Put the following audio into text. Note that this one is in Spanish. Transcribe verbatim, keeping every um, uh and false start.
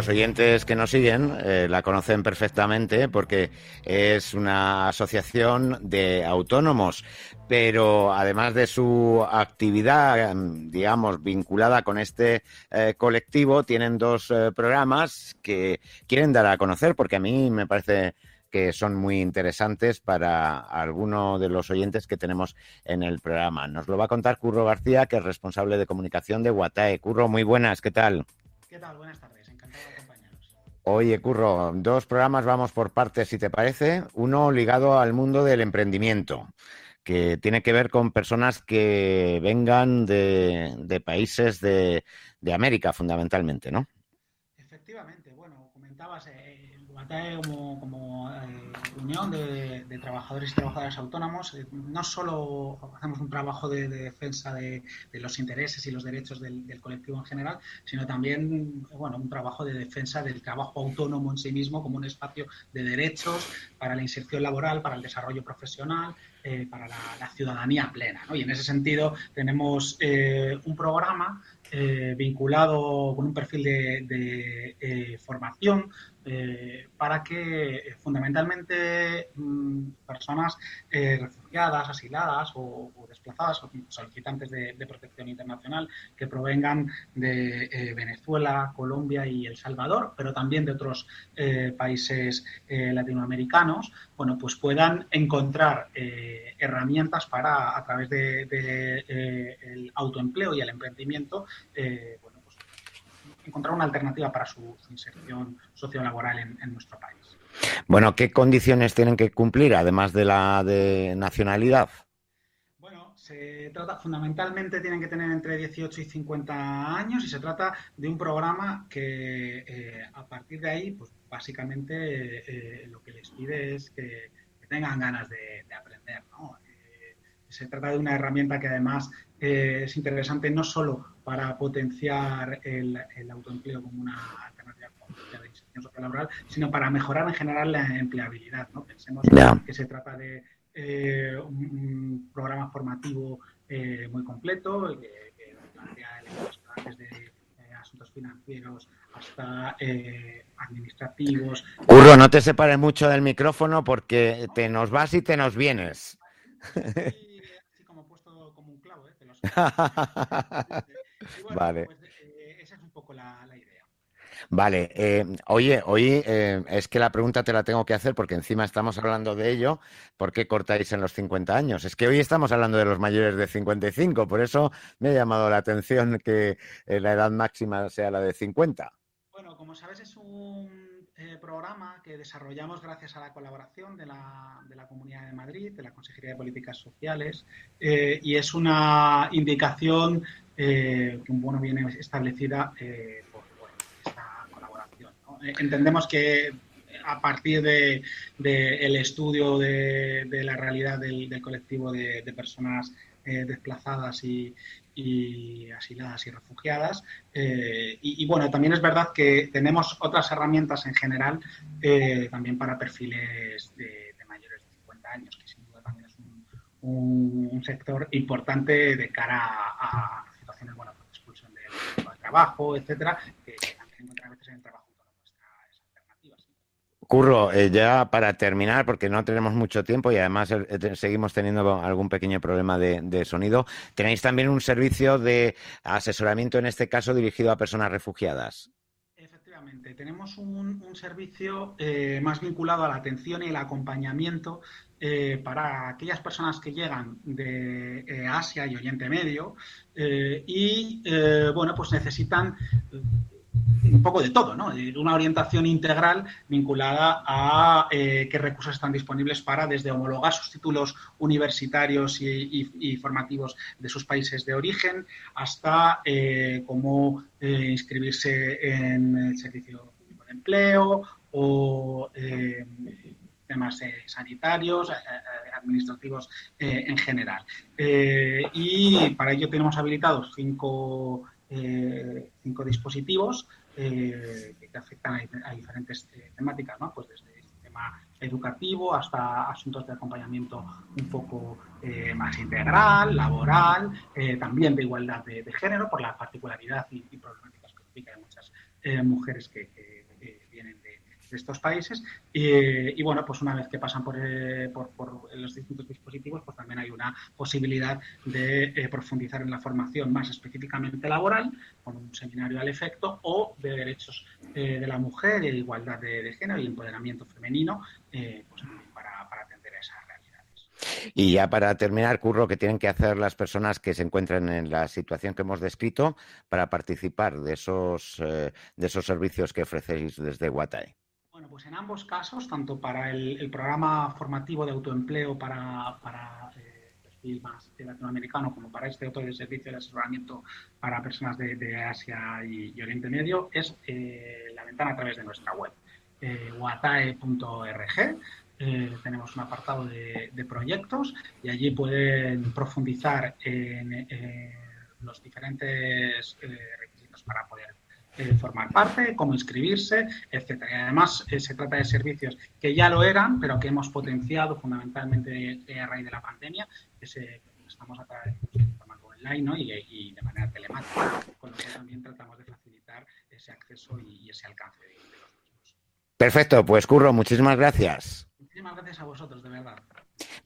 los oyentes que nos siguen eh, la conocen perfectamente porque es una asociación de autónomos, pero además de su actividad, digamos, vinculada con este eh, colectivo, tienen dos eh, programas que quieren dar a conocer, porque a mí me parece que son muy interesantes para alguno de los oyentes que tenemos en el programa. Nos lo va a contar Curro García, que es responsable de comunicación de Watae. Curro, muy buenas, ¿qué tal? ¿Qué tal? Buenas tardes, encantado de acompañaros. Oye, Curro, dos programas, vamos por partes, si te parece. Uno ligado al mundo del emprendimiento, que tiene que ver con personas que vengan de, de países de, de América, fundamentalmente, ¿no? Efectivamente, bueno, comentabas, eh, Watae como, como eh, unión de, de trabajadores y trabajadoras autónomos, eh, no solo hacemos un trabajo de, de defensa de, de los intereses y los derechos del, del colectivo en general, sino también, bueno, un trabajo de defensa del trabajo autónomo en sí mismo como un espacio de derechos para la inserción laboral, para el desarrollo profesional, eh, para la, la ciudadanía plena, ¿no? Y en ese sentido tenemos eh, un programa Eh, vinculado con un perfil de, de eh, formación eh, para que eh, fundamentalmente mmm, personas eh, refugiadas, asiladas o, o desplazadas o solicitantes de, de protección internacional que provengan de eh, Venezuela, Colombia y El Salvador, pero también de otros eh, países eh, latinoamericanos, bueno, pues puedan encontrar eh, herramientas para, a través del de, de, eh, autoempleo y el emprendimiento, eh, bueno, pues, encontrar una alternativa para su, su inserción sociolaboral en, en nuestro país. Bueno, ¿qué condiciones tienen que cumplir, además de la de nacionalidad? Bueno, se trata, fundamentalmente tienen que tener entre dieciocho y cincuenta años y se trata de un programa que eh, a partir de ahí, pues básicamente eh, lo que les pide es que, que tengan ganas de, de aprender, ¿no? Eh, se trata de una herramienta que además eh, es interesante no solo para potenciar el, el autoempleo como una alternativa de inserción sociolaboral, sino para mejorar en general la empleabilidad, ¿no? Pensemos Ya. que se trata de Eh, un, un programa formativo eh, muy completo que, que plantea elementos desde eh, asuntos financieros hasta eh, administrativos. Curro, no te separes mucho del micrófono porque te nos vas y te nos vienes. Estoy así como puesto como un clavo, ¿eh? Que lo sepas. Y bueno, Vale. pues eh, esa es un poco la, la idea. Vale, eh, oye, hoy eh, es que la pregunta te la tengo que hacer porque encima estamos hablando de ello. ¿Por qué cortáis en los cincuenta años? Es que hoy estamos hablando de los mayores de cincuenta y cinco, por eso me ha llamado la atención que eh, la edad máxima sea la de cincuenta. Bueno, como sabes, es un eh, programa que desarrollamos gracias a la colaboración de la, de la Comunidad de Madrid, de la Consejería de Políticas Sociales, eh, y es una indicación eh, que bueno, viene establecida eh, por, por, esta colaboración, ¿no? Eh, entendemos que a partir del de, de estudio de, de, la realidad del, del colectivo de, de personas eh, desplazadas y, y asiladas y refugiadas. Eh, y, y, bueno, también es verdad que tenemos otras herramientas en general eh, también para perfiles de, de mayores de cincuenta años, que sin duda también es un, un, un sector importante de cara a, a situaciones, bueno, de expulsión del de, de trabajo, etcétera, que, que también se encuentran a veces en el trabajo autónomo estas alternativas. Curro, eh, ya para terminar, porque no tenemos mucho tiempo y además eh, te- seguimos teniendo algún pequeño problema de, de sonido, tenéis también un servicio de asesoramiento, en este caso dirigido a personas refugiadas. Efectivamente, tenemos un, un servicio eh, más vinculado a la atención y el acompañamiento eh, para aquellas personas que llegan de eh, Asia y Oriente Medio eh, y, eh, bueno, pues necesitan un poco de todo, ¿no? Una orientación integral vinculada a eh, qué recursos están disponibles para desde homologar sus títulos universitarios y, y, y formativos de sus países de origen hasta eh, cómo eh, inscribirse en el servicio público de empleo o eh, temas eh, sanitarios, eh, administrativos eh, en general. Eh, y para ello tenemos habilitados cinco, eh, cinco dispositivos eh, que afectan a, a diferentes eh, temáticas, ¿no? Pues desde el sistema educativo hasta asuntos de acompañamiento un poco eh, más integral, laboral, eh, también de igualdad de, de, género por la particularidad y, y problemáticas que implica en muchas eh, mujeres que, que eh, vienen de, de estos países. Y, y bueno, pues una vez que pasan por, eh, por, por los distintos dispositivos, pues también hay una posibilidad de eh, profundizar en la formación más específicamente laboral, con un seminario al efecto, o de derechos eh, de la mujer, de igualdad de, de género y empoderamiento femenino, eh, pues también para, para atender a esas realidades. Y ya para terminar, Curro, ¿qué tienen que hacer las personas que se encuentran en la situación que hemos descrito para participar de esos, eh, de esos servicios que ofrecéis desde Watae? Bueno, pues en ambos casos, tanto para el, el programa formativo de autoempleo para, para eh, perfil más latinoamericano, como para este otro de servicio de asesoramiento para personas de, de Asia y, y, Oriente Medio, es eh, la ventana a través de nuestra web, eh, watae punto org. Eh, tenemos un apartado de, de proyectos y allí pueden profundizar en eh, los diferentes eh, requisitos para poder Eh, formar parte, cómo inscribirse, etcétera. Y además eh, se trata de servicios que ya lo eran, pero que hemos potenciado fundamentalmente a raíz de la pandemia, que se, estamos a través de formato online, ¿no? y, y de manera telemática, con lo que también tratamos de facilitar ese acceso y, y ese alcance de, de los mismos. Perfecto, pues Curro, muchísimas gracias. Muchísimas gracias a vosotros, de verdad.